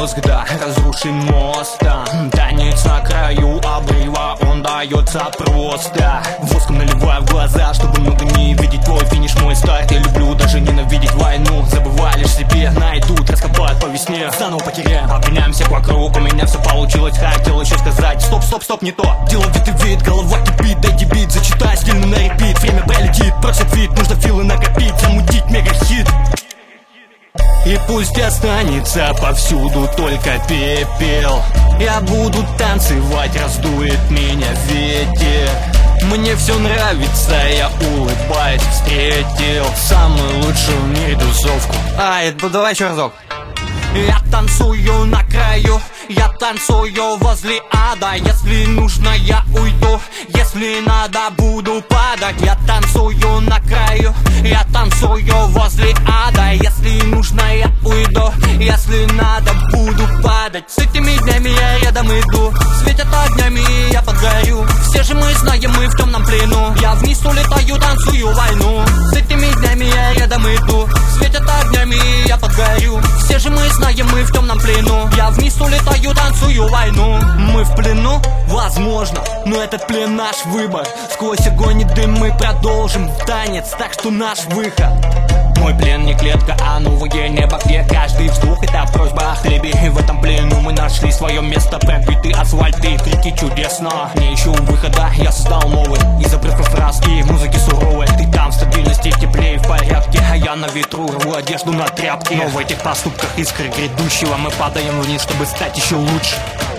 мозг, да, разрушен мост, да. Танец на краю обрыва, он дается просто. Воском наливаю в глаза, чтобы много не видеть твой финиш, мой старт. Я люблю даже ненавидеть войну, забывай лишь себе, найдут, раскопают по весне, заново потеряем. Обгоняемся вокруг, у меня все получилось, хотел еще сказать. Стоп, стоп, стоп, не то. Деловитый вид, голова кипит, дайте бит, зачитай стильно на репит. Время пролетит, просит вид, нужно филы накопить, замутить мега-хит. И пусть останется повсюду только пепел, я буду танцевать, раздует меня ветер. Мне все нравится, я улыбаюсь, встретил самую лучшую в мире тусовку. Давай еще разок. Я танцую на краю, я танцую возле ада. Если нужно, я уйду, если надо, буду падать. Я танцую на краю, я танцую возле ада. Если нужно, я уйду, если надо, буду падать. С этими днями я рядом иду, светят огнями, я подгорю. Все же мы знаем, мы в темном плену, я вниз улетаю, танцую войну. С этими днями я рядом иду, светят огнями, я подгорю. Все же мы знаем, мы в темном плену, я вниз улетаю, танцую войну. Мы в плену? Возможно, но этот плен наш выбор. Сквозь огонь и дым мы продолжим танец, так что наш выход. Мой плен не клетка, а новое небо, где каждый вздох это просьба о хлебе. И в этом плену мы нашли свое место, пробитый асфальт и крики чудесно. Не ищу выхода, я создал новый, из обрывков фраз и музыки суровой. Ты там в стабильности, в тепле и в порядке, а я на ветру рву одежду на тряпке. Но в этих поступках искры грядущего, мы падаем вниз, чтобы стать еще лучше.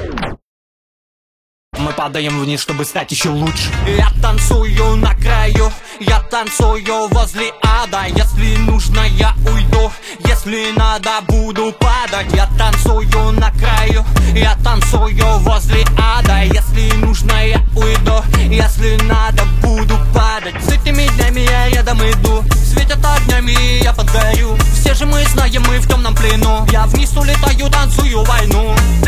Мы падаем вниз, чтобы стать еще лучше. Я танцую на краю, я танцую возле ада. Если нужно, я уйду, если надо, буду падать. Я танцую на краю, я танцую возле ада. Если нужно, я уйду, если надо, буду падать. С этими днями я рядом иду, светят огнями, я подгорю. Все же мы знаем, мы в темном плену, я вниз улетаю, танцую войну.